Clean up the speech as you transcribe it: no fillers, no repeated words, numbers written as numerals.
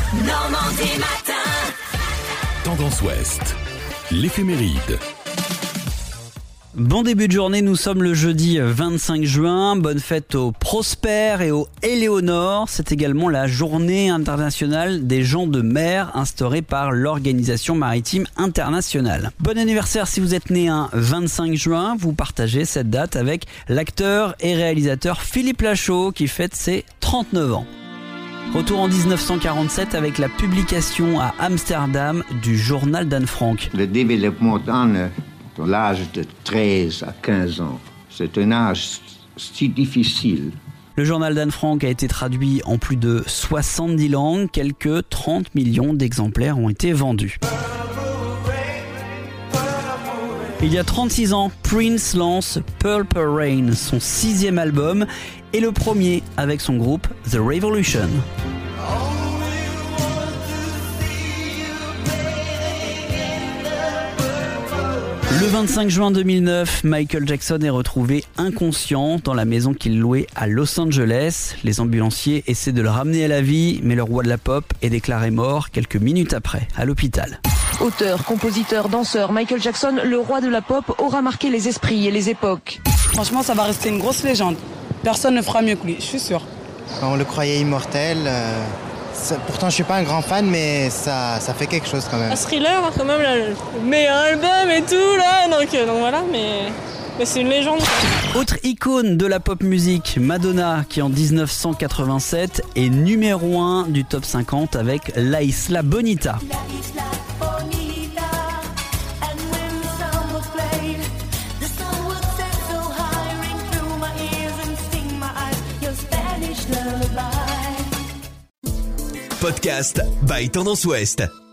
Normandie matin. Tendance Ouest, l'éphéméride. Bon début de journée, nous sommes le jeudi 25 juin. Bonne fête aux Prosper et aux Éléonore. C'est également la journée internationale des gens de mer instaurée par l'Organisation maritime internationale. Bon anniversaire si vous êtes né un 25 juin. Vous partagez cette date avec l'acteur et réalisateur Philippe Lachaud qui fête ses 39 ans. Retour en 1947 avec la publication à Amsterdam du journal d'Anne Frank. Le développement dans l'âge de 13 à 15 ans, c'est un âge si difficile. Le journal d'Anne Frank a été traduit en plus de 70 langues. Quelques 30 millions d'exemplaires ont été vendus. Il y a 36 ans, Prince lance Purple Rain, son 6e album, et le premier avec son groupe The Revolution. Le 25 juin 2009, Michael Jackson est retrouvé inconscient dans la maison qu'il louait à Los Angeles. Les ambulanciers essaient de le ramener à la vie, mais le roi de la pop est déclaré mort quelques minutes après, à l'hôpital. Auteur, compositeur, danseur, Michael Jackson, le roi de la pop, aura marqué les esprits et les époques. Franchement, ça va rester une grosse légende. Personne ne fera mieux que lui, je suis sûr. On le croyait immortel. Pourtant, je suis pas un grand fan, mais ça fait quelque chose quand même. Un Thriller, quand même, le meilleur album et tout, là. Donc voilà, mais c'est une légende. Autre icône de la pop musique, Madonna, qui en 1987 est numéro 1 du top 50 avec La Isla Bonita. Podcast by Tendance Ouest.